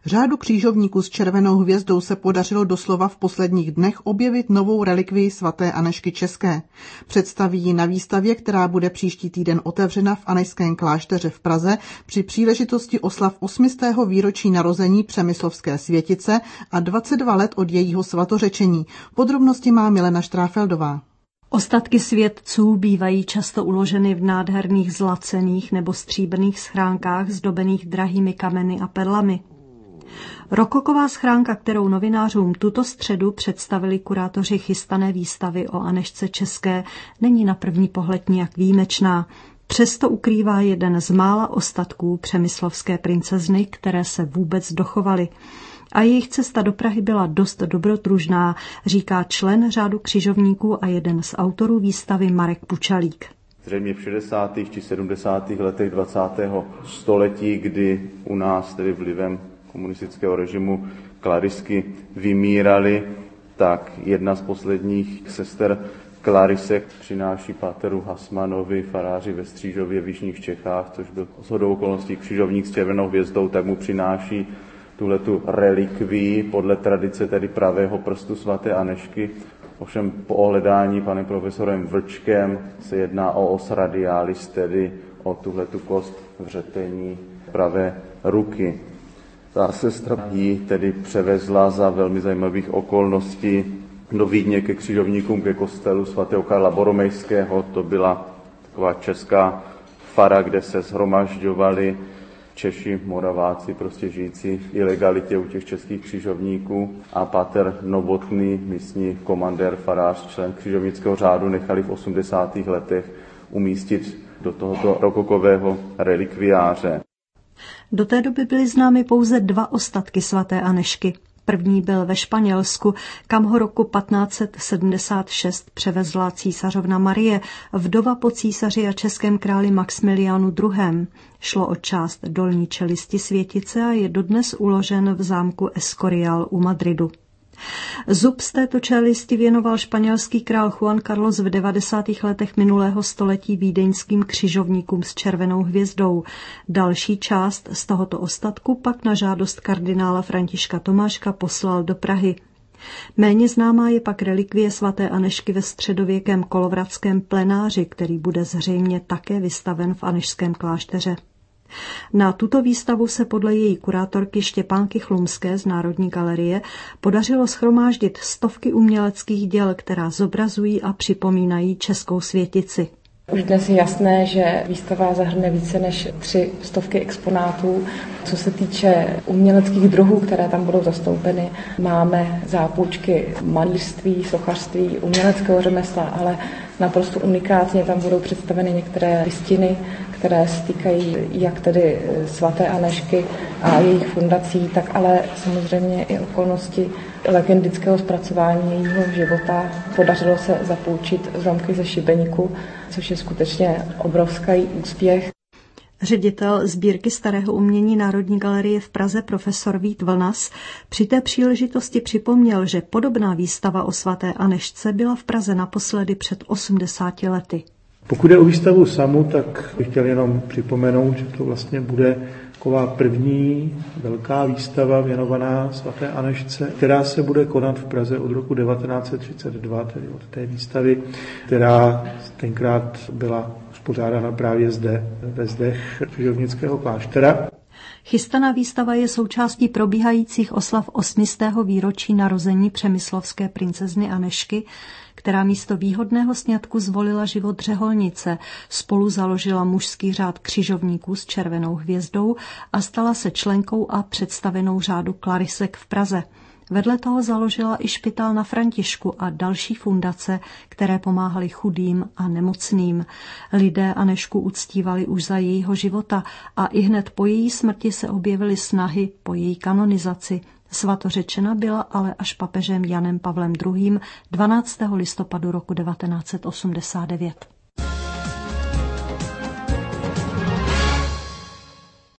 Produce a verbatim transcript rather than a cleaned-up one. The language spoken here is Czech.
Řádu křižovníků s červenou hvězdou se podařilo doslova v posledních dnech objevit novou relikvii svaté Anežky České. Představí ji na výstavě, která bude příští týden otevřena v Anežském klášteře v Praze při příležitosti oslav osmistého výročí narození Přemyslovské světice a dvacet dva let od jejího svatořečení. Podrobnosti má Milena Štráfeldová. Ostatky světců bývají často uloženy v nádherných zlacených nebo stříbrných schránkách zdobených drahými kameny a perlami. Rokoková schránka, kterou novinářům tuto středu představili kurátoři chystané výstavy o Anežce České, není na první pohled nijak výjimečná. Přesto ukrývá jeden z mála ostatků přemyslovské princezny, které se vůbec dochovaly. A jejich cesta do Prahy byla dost dobrodružná, říká člen řádu křižovníků a jeden z autorů výstavy Marek Pučalík. Zřejmě v šedesátých či sedmdesátých letech dvacátého století, kdy u nás tedy vlivem komunistického režimu klarisky vymíraly, tak jedna z posledních sester klarisek přináší páteru Hasmanovi, faráři ve Střížově v jižních Čechách, což byl shodou okolností křižovník s červenou hvězdou, tak mu přináší tuhletu relikvii podle tradice tedy pravého prstu svaté Anežky. Ovšem po ohledání panem profesorem Vlčkem se jedná o os radialis, tedy o tuhletu kost vřetení pravé ruky. Ta sestra ji tedy převezla za velmi zajímavých okolností do Vídně ke křižovníkům, ke kostelu svatého Karla Boromejského. To byla taková česká fara, kde se shromažďovali Češi, Moraváci, prostě žijící v ilegalitě u těch českých křižovníků, a páter Novotný, místní komandér, farář, člen křižovnického řádu, nechali v osmdesátých letech umístit do tohoto rokokového relikviáře. Do té doby byly známy pouze dva ostatky svaté Anežky. První byl ve Španělsku, kam ho roku patnáct set sedmdesát šest převezla císařovna Marie, vdova po císaři a českém králi Maxmiliánu druhém. Šlo o část dolní čelisti světice a je dodnes uložen v zámku Escorial u Madridu. Zub z této čelisti věnoval španělský král Juan Carlos v devadesátých letech minulého století vídeňským křižovníkům s červenou hvězdou. Další část z tohoto ostatku pak na žádost kardinála Františka Tomáška poslal do Prahy. Méně známá je pak relikvie svaté Anežky ve středověkém kolovratském plenáři, který bude zřejmě také vystaven v Anežském klášteře. Na tuto výstavu se podle její kurátorky Štěpánky Chlumské z Národní galerie podařilo shromáždit stovky uměleckých děl, která zobrazují a připomínají českou světici. Už dnes je jasné, že výstava zahrne více než tři stovky exponátů. Co se týče uměleckých druhů, které tam budou zastoupeny, máme zápůjčky malířství, sochařství, uměleckého řemesla, ale naprosto unikátně tam budou představeny některé listiny, které se týkají jak tedy svaté Anežky a jejich fundací, tak ale samozřejmě i okolnosti legendického zpracování jejího života. Podařilo se zapůjčit zlomky ze šibeníku, což je skutečně obrovský úspěch. Ředitel sbírky starého umění Národní galerie v Praze profesor Vít Vlnas při té příležitosti připomněl, že podobná výstava o svaté Anežce byla v Praze naposledy před osmdesáti lety. Pokud je o výstavu samu, tak bych chtěl jenom připomenout, že to vlastně bude taková první velká výstava věnovaná svaté Anežce, která se bude konat v Praze od roku devatenáct set třicet dva, tedy od té výstavy, která tenkrát byla uspořádána právě zde, ve zdech křižovnického kláštera. Chystaná výstava je součástí probíhajících oslav osmistého výročí narození přemyslovské princezny Anežky, která místo výhodného sňatku zvolila život řeholnice, spolu založila mužský řád křižovníků s červenou hvězdou a stala se členkou a představenou řádu klarisek v Praze. Vedle toho založila i špitál na Františku a další fundace, které pomáhaly chudým a nemocným. Lidé Anežku uctívali už za jejího života a i hned po její smrti se objevily snahy po její kanonizaci. Svatořečena byla ale až papežem Janem Pavlem druhým. dvanáctého listopadu roku devatenáct set osmdesát devět.